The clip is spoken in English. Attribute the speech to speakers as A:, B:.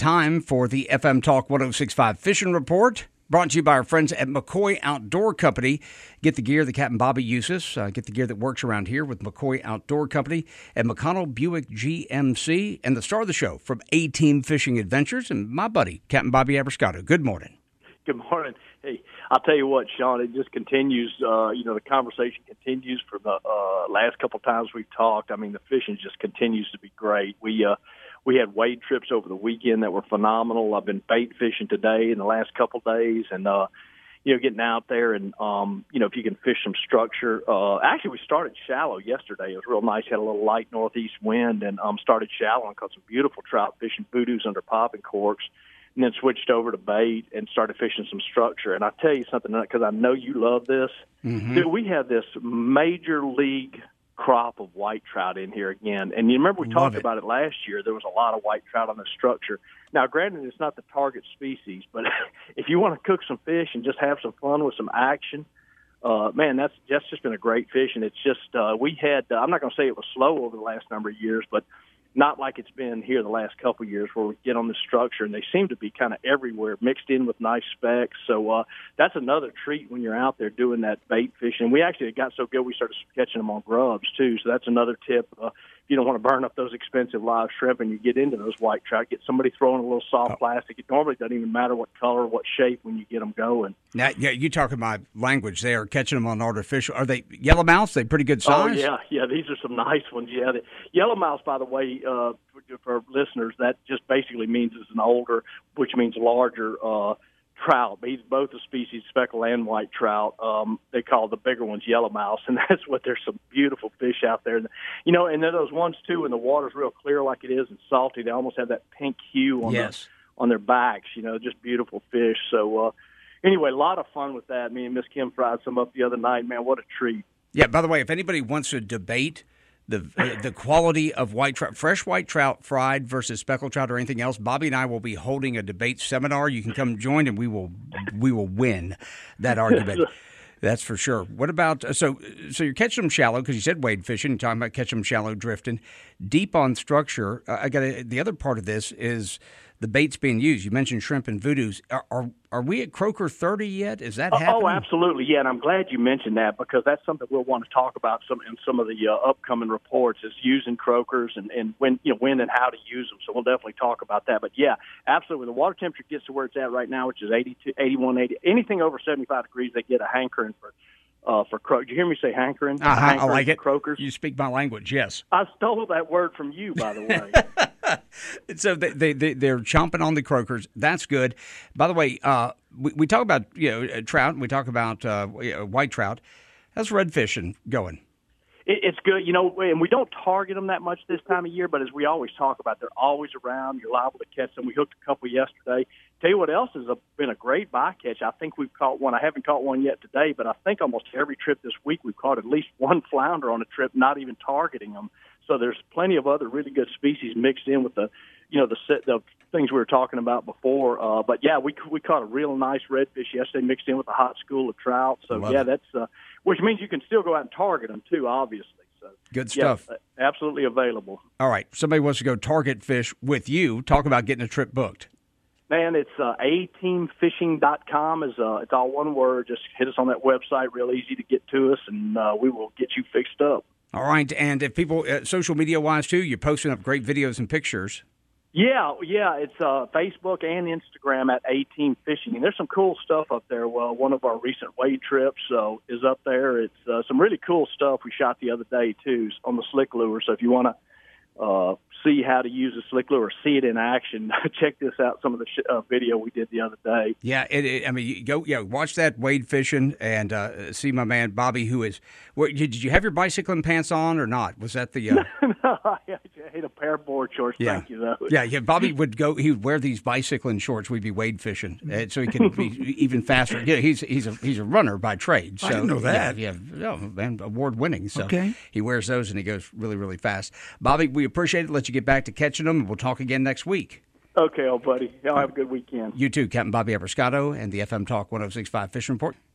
A: time for the FM Talk 106.5 Fishing Report, brought to you by our friends at McCoy Outdoor Company. Get the gear that Captain Bobby uses. Get the gear that works around here with McCoy Outdoor Company and McConnell Buick GMC. And the star of the show from A-Team Fishing Adventures and my buddy, Captain Bobby Abrascato. Good morning.
B: Good morning. Hey, I'll tell you what, Sean, it just continues, the conversation continues for the last couple of times we've talked. I mean, the fishing just continues to be great. We had wade trips over the weekend that were phenomenal. I've been bait fishing today in the last couple of days and, getting out there and, if you can fish some structure. Actually, we started shallow yesterday. It was real nice. Had a little light northeast wind and started shallow and caught some beautiful trout fishing boodoos under popping corks. And then switched over to bait and started fishing some structure. And I'll tell you something, because I know you love this. Mm-hmm. Dude, we have this major league crop of white trout in here again. And you remember we talked about it last year. There was a lot of white trout on this structure. Now, granted, it's not the target species, but if you want to cook some fish and just have some fun with some action, man, that's just been a great fish. And it's just we had I'm not going to say it was slow over the last number of years, but not like it's been here the last couple of years where we get on the structure, and they seem to be kind of everywhere, mixed in with nice specks. So that's another treat when you're out there doing that bait fishing. We actually got so good we started catching them on grubs, too. So that's another tip. If you don't want to burn up those expensive live shrimp and you get into those white trout, get somebody throwing a little soft plastic. It normally doesn't even matter what color, what shape when you get them going.
A: Now, yeah, you talking my language there, catching them on artificial. Are they yellowmouths? They pretty good size?
B: Oh, yeah, these are some nice ones. Yeah, the yellowmouths, by the way, for listeners, that just basically means it's an older, which means larger trout. He's both a species, speckled and white trout. They call the bigger ones yellowmouths, and that's what there's some beautiful fish out there. And they're those ones, too, when the water's real clear like it is and salty. They almost have that pink hue on their backs, just beautiful fish. So, anyway, a lot of fun with that. Me and Miss Kim fried some up the other night. Man, what a treat.
A: Yeah, by the way, if anybody wants to debate the quality of white trout, fresh white trout fried versus speckled trout or anything else, Bobby and I will be holding a debate seminar. You can come join, and we will win that argument. That's for sure. What about so you're catching them shallow because you said wade fishing. You're talking about catching them shallow, drifting deep on structure. The other part of this is the baits being used. You mentioned shrimp and voodoos. Are we at Croaker 30 yet? Is that happening?
B: Oh, absolutely, yeah. And I'm glad you mentioned that because that's something we'll want to talk about in some of the upcoming reports is using croakers and when and how to use them. So we'll definitely talk about that. But yeah, absolutely. The water temperature gets to where it's at right now, which is 82, 81, 80. Anything over 75 degrees, they get a hankering for croakers. Did you hear me say hankering?
A: I like it.
B: Croakers.
A: You speak my language, yes.
B: I stole that word from you, by the way.
A: So they're chomping on the croakers. That's good. By the way, we talk about trout, and we talk about white trout. How's red fishing going?
B: It's good, and we don't target them that much this time of year, but as we always talk about, they're always around. You're liable to catch them. We hooked a couple yesterday. Tell you what else has been a great bycatch. I think we've caught one. I haven't caught one yet today, but I think almost every trip this week we've caught at least one flounder on a trip, not even targeting them. So there's plenty of other really good species mixed in with the things we were talking about before. But yeah, we caught a real nice redfish yesterday mixed in with a hot school of trout. So that's which means you can still go out and target them too, obviously. So
A: good stuff.
B: Yeah, absolutely available.
A: All right, somebody wants to go target fish with you. Talk about getting a trip booked.
B: Man, it's ateamfishing.com. It's all one word. Just hit us on that website. Real easy to get to us, and we will get you fixed up.
A: All right, and if people, social media-wise, too, you're posting up great videos and pictures.
B: Yeah, it's Facebook and Instagram at A-Team Fishing, and there's some cool stuff up there. Well, one of our recent wade trips is up there. It's some really cool stuff we shot the other day, too, on the slick lure. So if you want to see how to use a slick lure or see it in action, check this out, some of the video we did the other day.
A: Yeah, you go watch that wade fishing and see my man Bobby, who is – did you have your bicycling pants on or not? Was that the
B: No, I hate a pair of board shorts.
A: Yeah.
B: Thank you, though.
A: Yeah, Bobby would go – he would wear these bicycling shorts. We'd be wade fishing so he can be even faster. Yeah, he's a runner by trade. So,
C: I didn't know that.
A: Yeah, and award-winning. So
C: okay.
A: He wears those and he goes really, really fast. Bobby, we appreciate it. Let you get back to catching them, and we'll talk again next week.
B: Okay, old buddy. Y'all have a good weekend.
A: You too, Captain Bobby Abrascato and the FM Talk 106.5 Fishing Report.